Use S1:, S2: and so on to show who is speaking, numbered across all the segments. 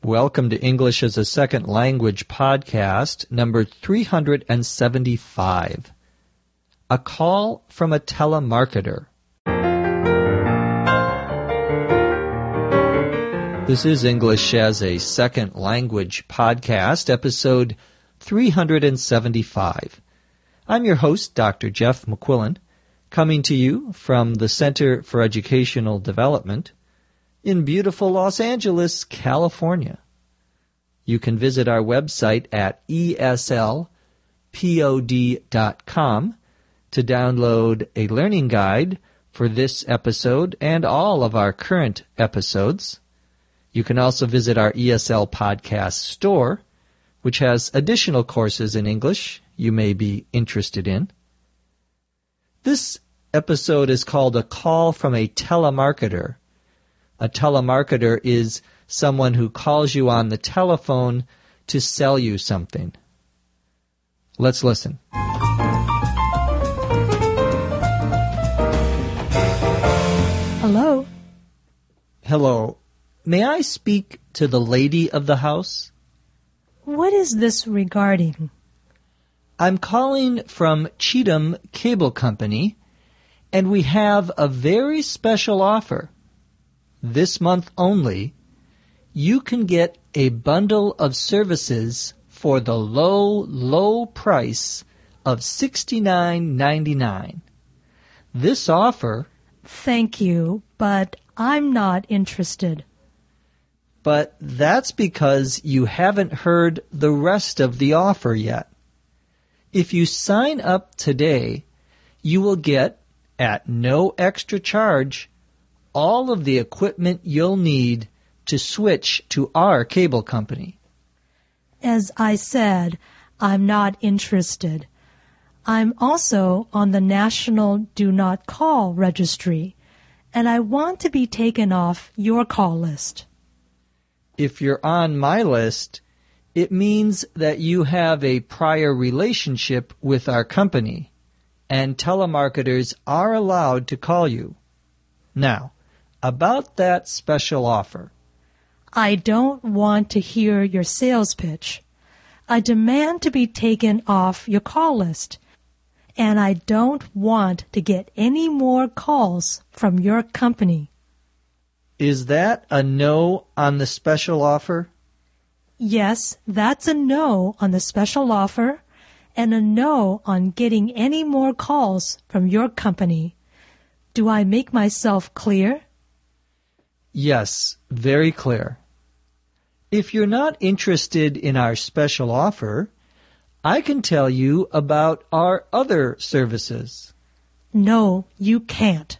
S1: Welcome to English as a Second Language podcast, number 375. A call from a telemarketer. This is English as a Second Language podcast, episode 375. I'm your host, Dr. Jeff McQuillan, coming to you from the Center for Educational Development in beautiful Los Angeles, California. You can visit our website at eslpod.com to download a learning guide for this episode and all of our current episodes. You can also visit our ESL Podcast store, which has additional courses in English you may be interested in. This episode is called A Call from a Telemarketer. A telemarketer is someone who calls you on the telephone to sell you something. Let's listen.
S2: Hello.
S1: Hello. May I speak to the lady of the house?
S2: What is this regarding?
S1: I'm calling from Cheatham Cable Company, and we have a very special offer. This month only, you can get a bundle of services for the low price of $69.99. This offer...
S2: Thank you, but I'm not interested.
S1: But that's because you haven't heard the rest of the offer yet. If you sign up today, you will get, at no extra charge, all of the equipment you'll need to switch to our cable company.
S2: As I said, I'm not interested. I'm also on the National Do Not Call registry, and I want to be taken off your call list.
S1: If you're on my list, it means that you have a prior relationship with our company, and telemarketers are allowed to call you. Now, about that special offer.
S2: I don't want to hear your sales pitch. I demand to be taken off your call list, and I don't want to get any more calls from your company.
S1: Is that a no on the special offer?
S2: Yes, that's a no on the special offer, and a no on getting any more calls from your company. Do I make myself clear?
S1: Yes, very clear. If you're not interested in our special offer, I can tell you about our other services.
S2: No, you can't.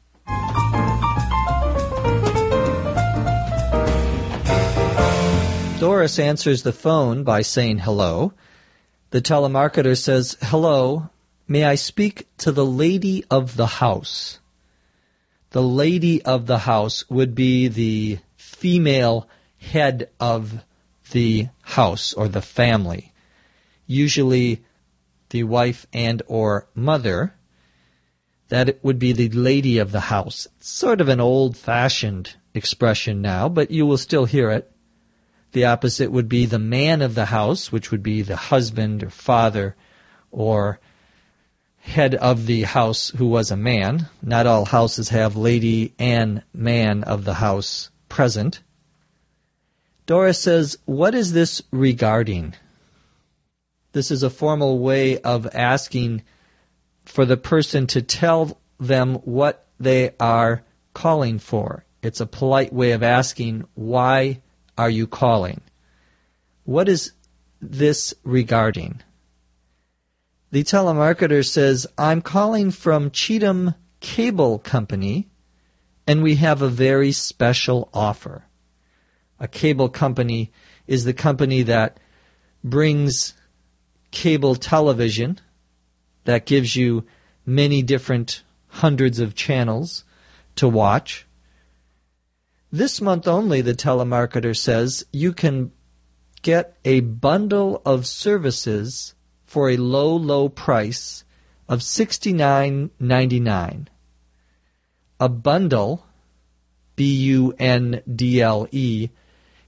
S1: Doris answers the phone by saying hello. The telemarketer says, "Hello, may I speak to the lady of the house?" The lady of the house would be the female head of the house or the family, usually the wife and or mother. That would be the lady of the house. It's sort of an old-fashioned expression now, but you will still hear it. The opposite would be the man of the house, which would be the husband or father or head of the house who was a man. Not all houses have lady and man of the house present. Doris says, "What is this regarding?" This is a formal way of asking for the person to tell them what they are calling for. It's a polite way of asking, why are you calling? What is this regarding? The telemarketer says, "I'm calling from Cheatham Cable Company, and we have a very special offer." A cable company is the company that brings cable television, that gives you many different hundreds of channels to watch. This month only, the telemarketer says, you can get a bundle of services for a low price of $69.99. A bundle, B-U-N-D-L-E,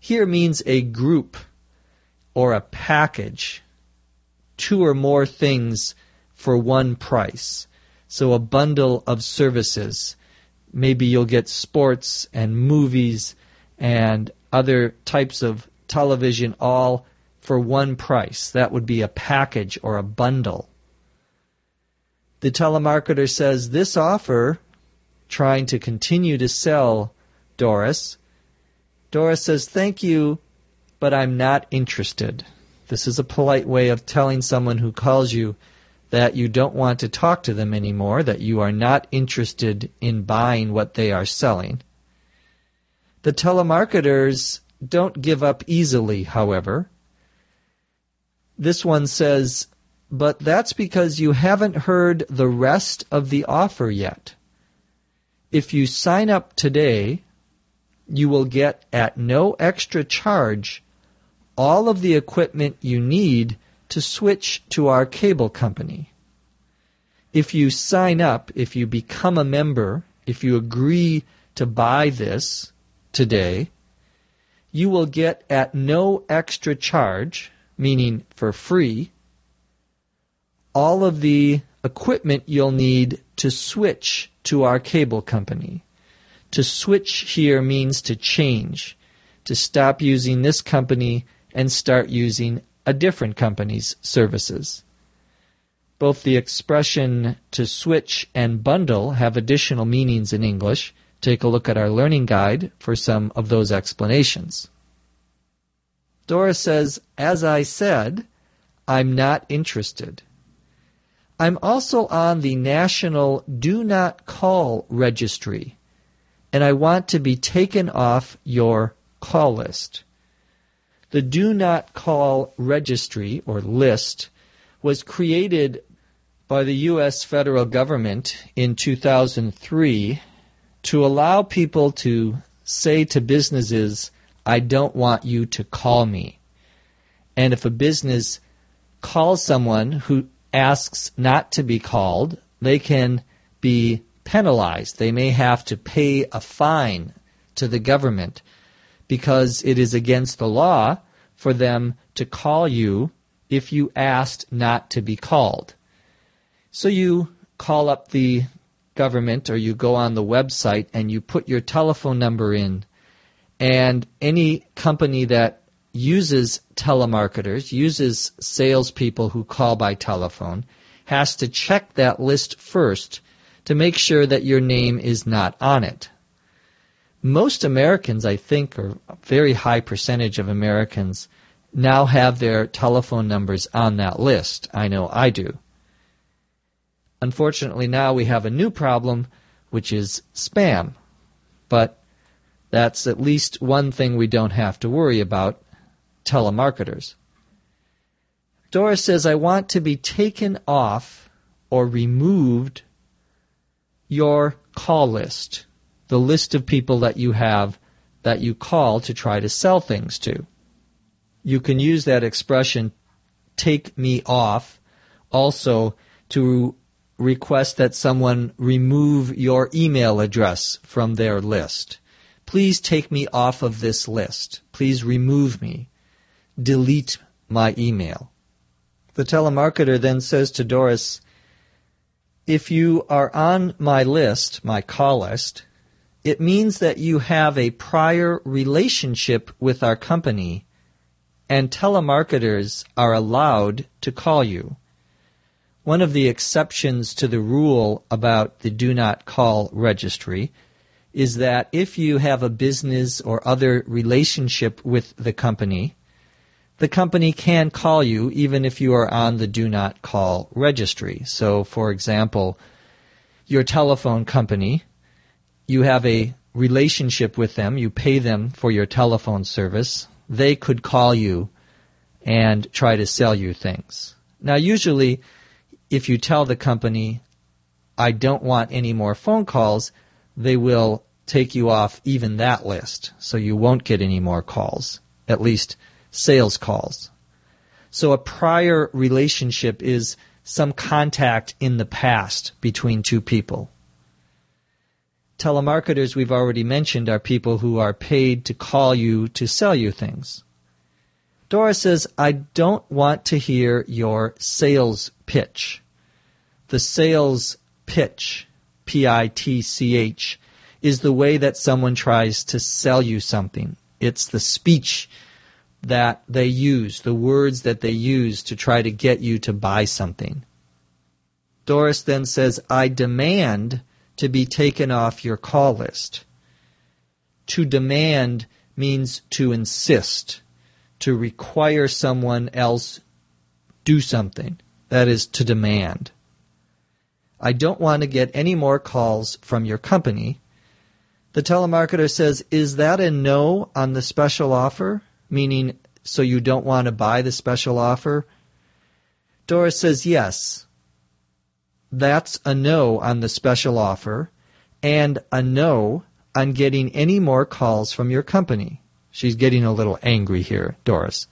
S1: here means a group or a package, 2 or more things for one price. So a bundle of services. Maybe you'll get sports and movies and other types of television all for one price. That would be a package or a bundle. The telemarketer says, this offer, trying to continue to sell Doris. Doris says, thank you, but I'm not interested. This is a polite way of telling someone who calls you that you don't want to talk to them anymore, that you are not interested in buying what they are selling. The telemarketers don't give up easily, however. This one says, but that's because you haven't heard the rest of the offer yet. If you sign up today, you will get at no extra charge all of the equipment you need to switch to our cable company. If you sign up, if you become a member, if you agree to buy this today, you will get at no extra charge, meaning for free, all of the equipment you'll need to switch to our cable company. To switch here means to change, to stop using this company and start using a different company's services. Both the expression to switch and bundle have additional meanings in English. Take a look at our learning guide for some of those explanations. Doris says, as I said, I'm not interested. I'm also on the National Do Not Call Registry, and I want to be taken off your call list. The Do Not Call Registry, or list, was created by the U.S. federal government in 2003 to allow people to say to businesses, I don't want you to call me. And if a business calls someone who asks not to be called, they can be penalized. They may have to pay a fine to the government because it is against the law for them to call you if you asked not to be called. So you call up the government or you go on the website and you put your telephone number in, and any company that uses telemarketers, uses salespeople who call by telephone, has to check that list first to make sure that your name is not on it. Most Americans, I think, or a very high percentage of Americans, now have their telephone numbers on that list. I know I do. Unfortunately, now we have a new problem, which is spam. But that's at least one thing we don't have to worry about, telemarketers. Doris says, I want to be taken off or removed your call list, the list of people that you have that you call to try to sell things to. You can use that expression, take me off, also to request that someone remove your email address from their list. Please take me off of this list. Please remove me. Delete my email. The telemarketer then says to Doris, if you are on my list, my call list, it means that you have a prior relationship with our company, and telemarketers are allowed to call you. One of the exceptions to the rule about the Do Not Call registry is that if you have a business or other relationship with the company can call you even if you are on the Do Not Call registry. So, for example, your telephone company, you have a relationship with them, you pay them for your telephone service, they could call you and try to sell you things. Now, usually, if you tell the company, I don't want any more phone calls, they will take you off even that list, so you won't get any more calls, at least sales calls. So a prior relationship is some contact in the past between two people. Telemarketers, we've already mentioned, are people who are paid to call you to sell you things. Doris says, I don't want to hear your sales pitch. The sales pitch, P-I-T-C-H, is the way that someone tries to sell you something. It's the speech that they use, the words that they use to try to get you to buy something. Doris then says, I demand to be taken off your call list. To demand means to insist, to require someone else do something. That is to demand. I don't want to get any more calls from your company. The telemarketer says, is that a no on the special offer? Meaning, so you don't want to buy the special offer? Doris says, yes. That's a no on the special offer and a no on getting any more calls from your company. She's getting a little angry here, Doris.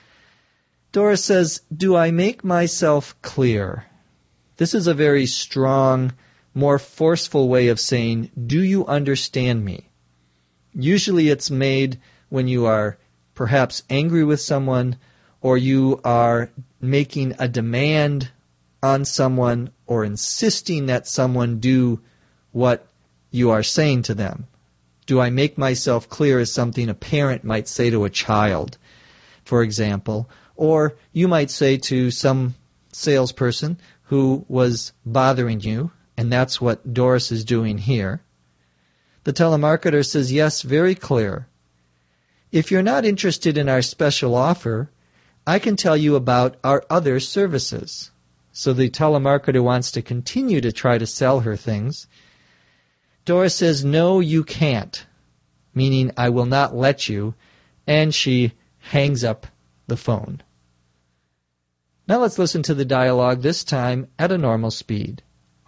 S1: Doris says, do I make myself clear? This is a very strong, more forceful way of saying, do you understand me? Usually it's made when you are perhaps angry with someone or you are making a demand on someone or insisting that someone do what you are saying to them. Do I make myself clear is something a parent might say to a child, for example, or you might say to some salesperson who was bothering you, and that's what Doris is doing here. The telemarketer says, yes, very clear. If you're not interested in our special offer, I can tell you about our other services. So the telemarketer wants to continue to try to sell her things. Doris says, no, you can't, meaning I will not let you, and she hangs up the phone. Now let's listen to the dialogue, this time at a normal speed.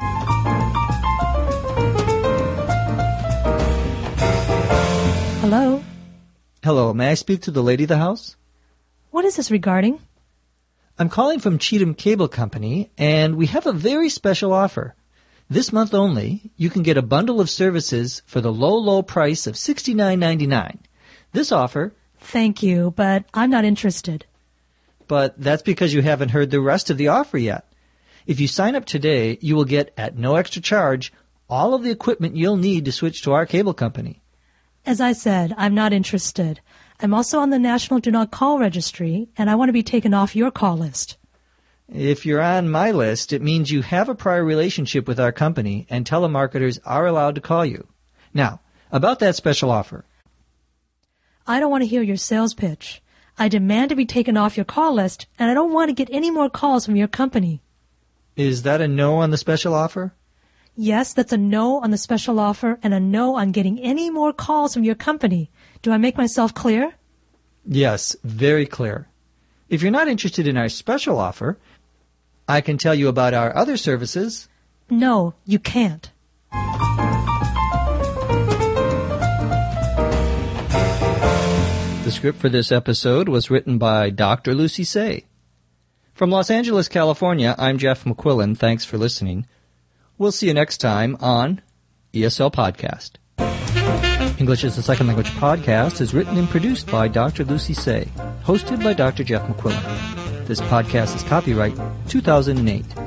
S2: Hello?
S1: Hello, may I speak to the lady of the house?
S2: What is this regarding?
S1: I'm calling from Cheatham Cable Company, and we have a very special offer. This month only, you can get a bundle of services for the low, low price of $69.99. This offer...
S2: Thank you, but I'm not interested.
S1: But that's because you haven't heard the rest of the offer yet. If you sign up today, you will get, at no extra charge, all of the equipment you'll need to switch to our cable company.
S2: As I said, I'm not interested. I'm also on the National Do Not Call Registry, and I want to be taken off your call list.
S1: If you're on my list, it means you have a prior relationship with our company, and telemarketers are allowed to call you. Now, about that special offer.
S2: I don't want to hear your sales pitch. I demand to be taken off your call list, and I don't want to get any more calls from your company.
S1: Is that a no on the special offer?
S2: Yes, that's a no on the special offer and a no on getting any more calls from your company. Do I make myself clear?
S1: Yes, very clear. If you're not interested in our special offer, I can tell you about our other services.
S2: No, you can't.
S1: The script for this episode was written by Dr. Lucy Say. From Los Angeles, California, I'm Jeff McQuillan. Thanks for listening. We'll see you next time on ESL Podcast. English as a Second Language podcast is written and produced by Dr. Lucy Say, hosted by Dr. Jeff McQuillan. This podcast is copyright 2008.